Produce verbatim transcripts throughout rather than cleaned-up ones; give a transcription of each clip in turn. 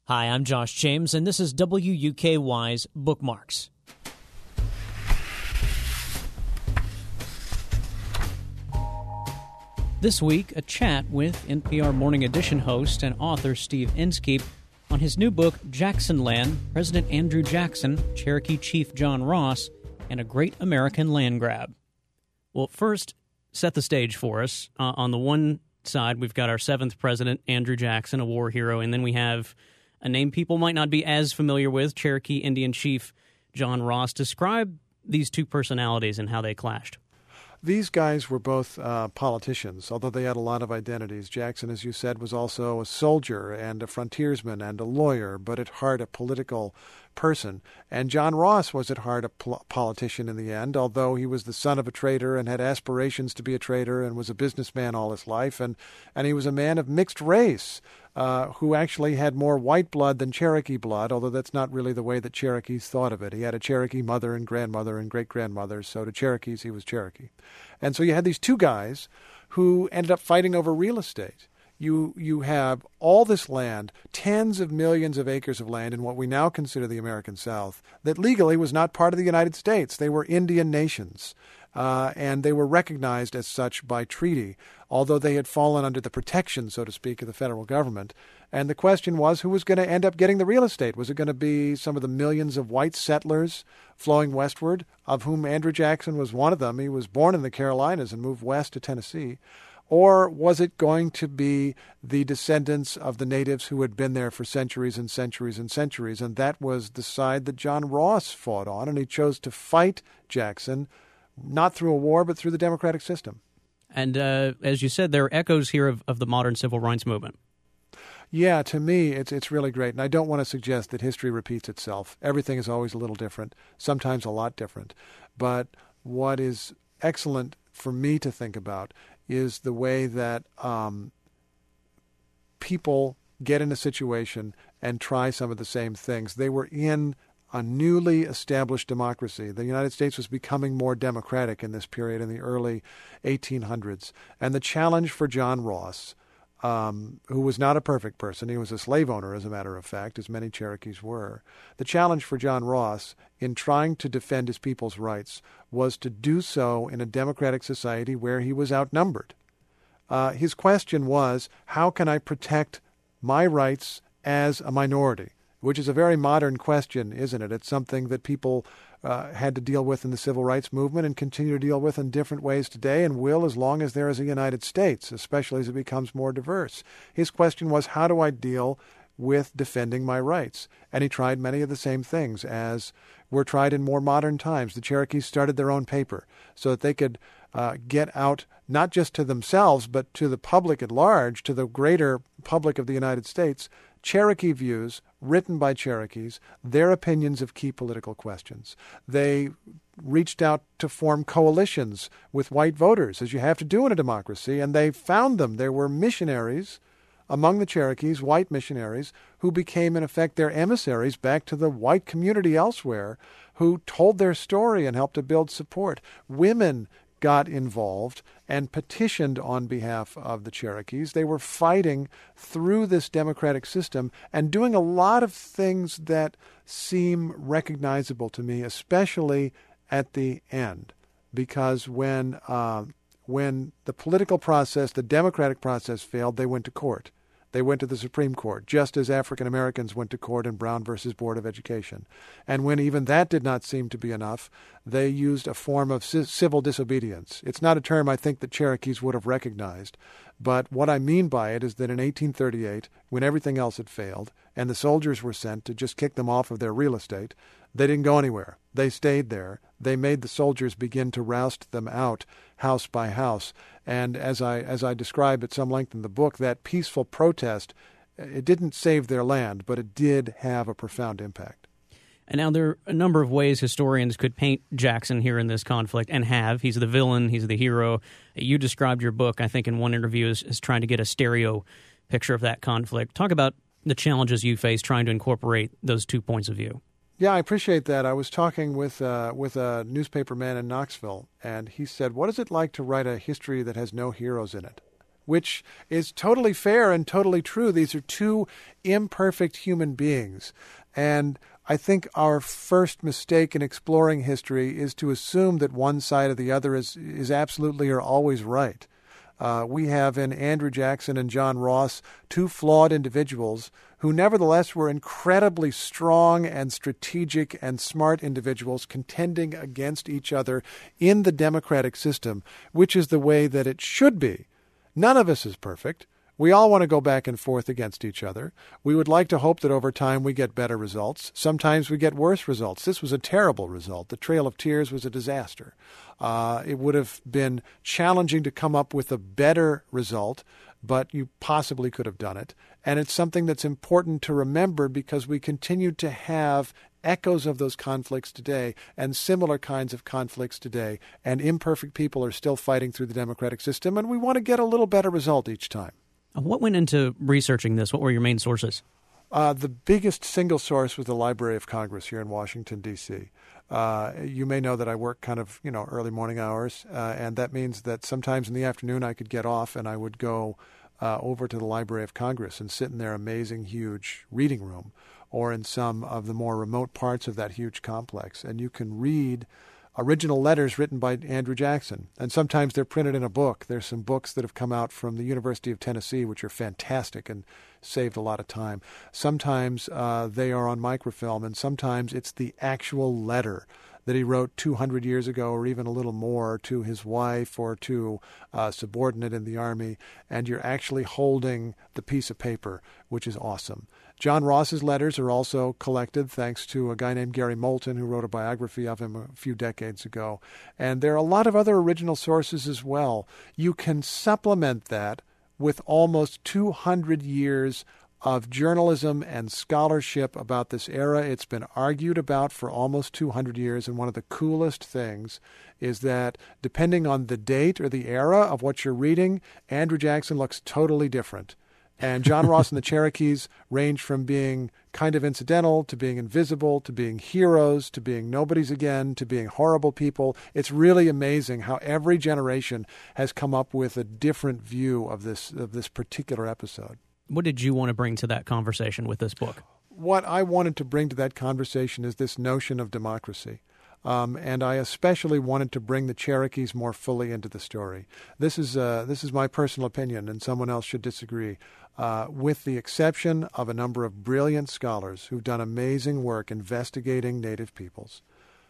Hi, I'm Josh James, and this is W U K Y's Bookmarks. This week, a chat with N P R Morning Edition host and author Steve Inskeep on his new book, Jackson Land, President Andrew Jackson, Cherokee Chief John Ross, and a Great American Land Grab. Well, first, set the stage for us. Uh, on the one side, we've got our seventh president, Andrew Jackson, a war hero, and then we have a name people might not be as familiar with, Cherokee Indian Chief John Ross. Describe these two personalities and how they clashed. These guys were both uh, politicians, although they had a lot of identities. Jackson, as you said, was also a soldier and a frontiersman and a lawyer, but at heart a political person. And John Ross was at heart a pol- politician in the end, although he was the son of a trader and had aspirations to be a trader and was a businessman all his life. And, and he was a man of mixed race. Uh, who actually had more white blood than Cherokee blood, although that's not really the way that Cherokees thought of it. He had a Cherokee mother and grandmother and great-grandmother, so to Cherokees he was Cherokee. And so you had these two guys who ended up fighting over real estate. You you have all this land, tens of millions of acres of land in what we now consider the American South, that legally was not part of the United States. They were Indian nations. Uh, and they were recognized as such by treaty, although they had fallen under the protection, so to speak, of the federal government. And the question was, who was going to end up getting the real estate? Was it going to be some of the millions of white settlers flowing westward, of whom Andrew Jackson was one of them? He was born in the Carolinas and moved west to Tennessee. Or was it going to be the descendants of the natives who had been there for centuries and centuries and centuries? And that was the side that John Ross fought on, and he chose to fight Jackson, not through a war, but through the democratic system. And uh, as you said, there are echoes here of, of the modern civil rights movement. Yeah, to me, it's it's really great. And I don't want to suggest that history repeats itself. Everything is always a little different, sometimes a lot different. But what is excellent for me to think about is the way that um, people get in a situation and try some of the same things. They were in a newly established democracy. The United States was becoming more democratic in this period in the early eighteen hundreds. And the challenge for John Ross, um, who was not a perfect person, he was a slave owner, as a matter of fact, as many Cherokees were. The challenge for John Ross in trying to defend his people's rights was to do so in a democratic society where he was outnumbered. Uh, his question was, how can I protect my rights as a minority? Which is a very modern question, isn't it? It's something that people uh, had to deal with in the civil rights movement and continue to deal with in different ways today and will as long as there is a United States, especially as it becomes more diverse. His question was, how do I deal with defending my rights? And he tried many of the same things as were tried in more modern times. The Cherokees started their own paper so that they could uh, get out not just to themselves, but to the public at large, to the greater public of the United States, Cherokee views written by Cherokees, their opinions of key political questions. They reached out to form coalitions with white voters, as you have to do in a democracy, and they found them. There were missionaries among the Cherokees, white missionaries, who became, in effect, their emissaries back to the white community elsewhere, who told their story and helped to build support. Women got involved and petitioned on behalf of the Cherokees. They were fighting through this democratic system and doing a lot of things that seem recognizable to me, especially at the end, because when uh, when the political process, the democratic process failed, they went to court. They went to the Supreme Court, just as African Americans went to court in Brown versus Board of Education. And when even that did not seem to be enough, they used a form of c- civil disobedience. It's not a term I think that Cherokees would have recognized, but what I mean by it is that in eighteen thirty-eight, when everything else had failed, and the soldiers were sent to just kick them off of their real estate, they didn't go anywhere. They stayed there. They made the soldiers begin to roust them out house by house. And as I as I describe at some length in the book, that peaceful protest, it didn't save their land, but it did have a profound impact. And now there are a number of ways historians could paint Jackson here in this conflict, and have. He's the villain, he's the hero. You described your book, I think, in one interview as, as trying to get a stereo picture of that conflict. Talk about the challenges you face trying to incorporate those two points of view. Yeah, I appreciate that. I was talking with uh, with a newspaper man in Knoxville, and he said, what is it like to write a history that has no heroes in it? which is totally fair and totally true. These are two imperfect human beings. And I think our first mistake in exploring history is to assume that one side or the other is, is absolutely or always right. Uh, we have in Andrew Jackson and John Ross two flawed individuals who nevertheless were incredibly strong and strategic and smart individuals contending against each other in the democratic system, which is the way that it should be. None of us is perfect. We all want to go back and forth against each other. We would like to hope that over time we get better results. Sometimes we get worse results. This was a terrible result. The Trail of Tears was a disaster. Uh, it would have been challenging to come up with a better result, but you possibly could have done it. And it's something that's important to remember because we continue to have echoes of those conflicts today and similar kinds of conflicts today. And imperfect people are still fighting through the democratic system, and we want to get a little better result each time. What went into researching this? What were your main sources? Uh, the biggest single source was the Library of Congress here in Washington, D C Uh, you may know that I work kind of, you know, early morning hours, uh, and that means that sometimes in the afternoon I could get off and I would go uh, over to the Library of Congress and sit in their amazing, huge reading room or in some of the more remote parts of that huge complex. And you can read original letters written by Andrew Jackson. And sometimes they're printed in a book. There's some books that have come out from the University of Tennessee, which are fantastic and saved a lot of time. Sometimes uh, they are on microfilm, and sometimes it's the actual letter that he wrote two hundred years ago or even a little more to his wife or to a subordinate in the Army, and you're actually holding the piece of paper, which is awesome. John Ross's letters are also collected thanks to a guy named Gary Moulton who wrote a biography of him a few decades ago. And there are a lot of other original sources as well. You can supplement that with almost two hundred years of journalism and scholarship about this era. It's been argued about for almost two hundred years, and one of the coolest things is that depending on the date or the era of what you're reading, Andrew Jackson looks totally different. And John Ross and the Cherokees range from being kind of incidental to being invisible to being heroes to being nobodies again to being horrible people. It's really amazing how every generation has come up with a different view of this of this particular episode. What did you want to bring to that conversation with this book? What I wanted to bring to that conversation is this notion of democracy. Um, and I especially wanted to bring the Cherokees more fully into the story. This is uh, this is my personal opinion, and someone else should disagree. Uh, with the exception of a number of brilliant scholars who've done amazing work investigating Native peoples,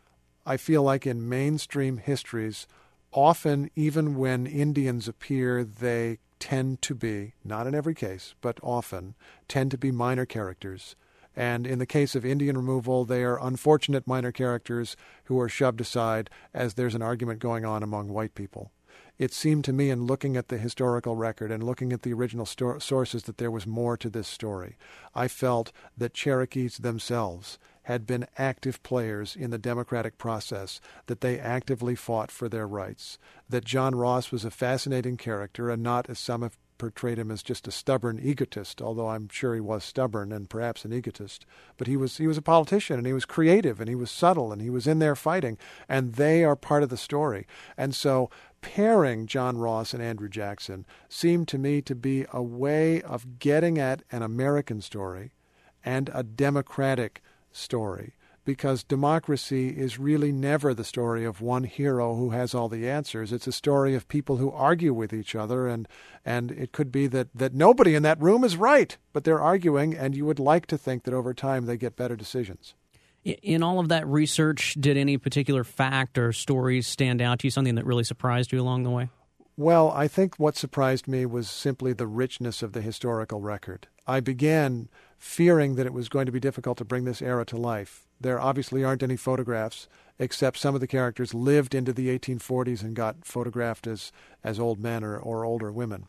I feel like in mainstream histories, often even when Indians appear, they tend to be, not in every case, but often, tend to be minor characters. And in the case of Indian removal, they are unfortunate minor characters who are shoved aside as there's an argument going on among white people. It seemed to me in looking at the historical record and looking at the original sto- sources that there was more to this story. I felt that Cherokees themselves had been active players in the democratic process, that they actively fought for their rights, that John Ross was a fascinating character and not, as some have portrayed him, as just a stubborn egotist, although I'm sure he was stubborn and perhaps an egotist. But he was he was a politician, and he was creative, and he was subtle, and he was in there fighting, and they are part of the story. And so pairing John Ross and Andrew Jackson seemed to me to be a way of getting at an American story and a democratic story, because democracy is really never the story of one hero who has all the answers. It's a story of people who argue with each other, and and it could be that, that nobody in that room is right, but they're arguing, and you would like to think that over time they get better decisions. In all of that research, did any particular fact or stories stand out to you, something that really surprised you along the way? Well, I think what surprised me was simply the richness of the historical record. I began fearing that it was going to be difficult to bring this era to life. There obviously aren't any photographs, except some of the characters lived into the eighteen forties and got photographed as, as old men or, or older women.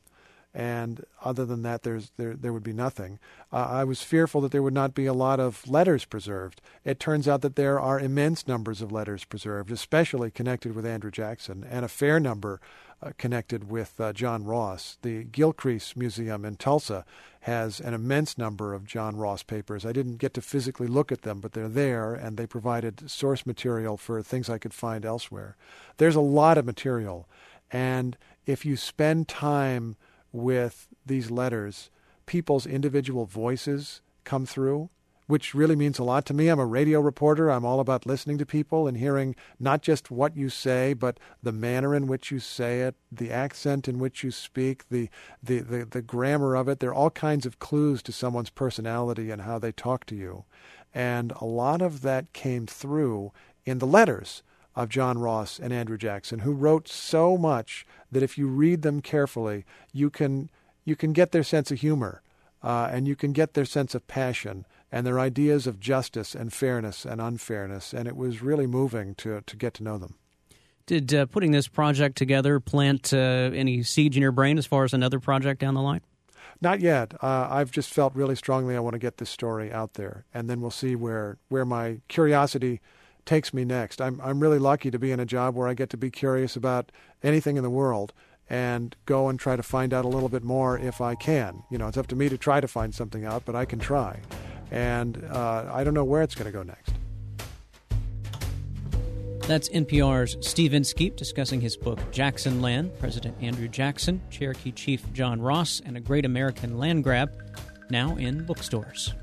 And other than that, there's there there would be nothing. Uh, I was fearful that there would not be a lot of letters preserved. It turns out that there are immense numbers of letters preserved, especially connected with Andrew Jackson, and a fair number uh, connected with uh, John Ross. The Gilcrease Museum in Tulsa has an immense number of John Ross papers. I didn't get to physically look at them, but they're there, and they provided source material for things I could find elsewhere. There's a lot of material, and if you spend time with these letters, people's individual voices come through, which really means a lot to me. I'm a radio reporter. I'm all about listening to people and hearing not just what you say, but the manner in which you say it, the accent in which you speak, the the the, the grammar of it. There are all kinds of clues to someone's personality and how they talk to you. And a lot of that came through in the letters of John Ross and Andrew Jackson, who wrote so much that if you read them carefully, you can you can get their sense of humor, uh, and you can get their sense of passion and their ideas of justice and fairness and unfairness. And it was really moving to to get to know them. Did uh, putting this project together plant uh, any seeds in your brain as far as another project down the line? Not yet. Uh, I've just felt really strongly I want to get this story out there, and then we'll see where where my curiosity takes me next. I'm I'm really lucky to be in a job where I get to be curious about anything in the world and go and try to find out a little bit more if I can. You know, it's up to me to try to find something out, but I can try. And uh, I don't know where it's going to go next. That's N P R's Steve Inskeep discussing his book, Jackson Land, President Andrew Jackson, Cherokee Chief John Ross, and a Great American Land Grab, now in bookstores.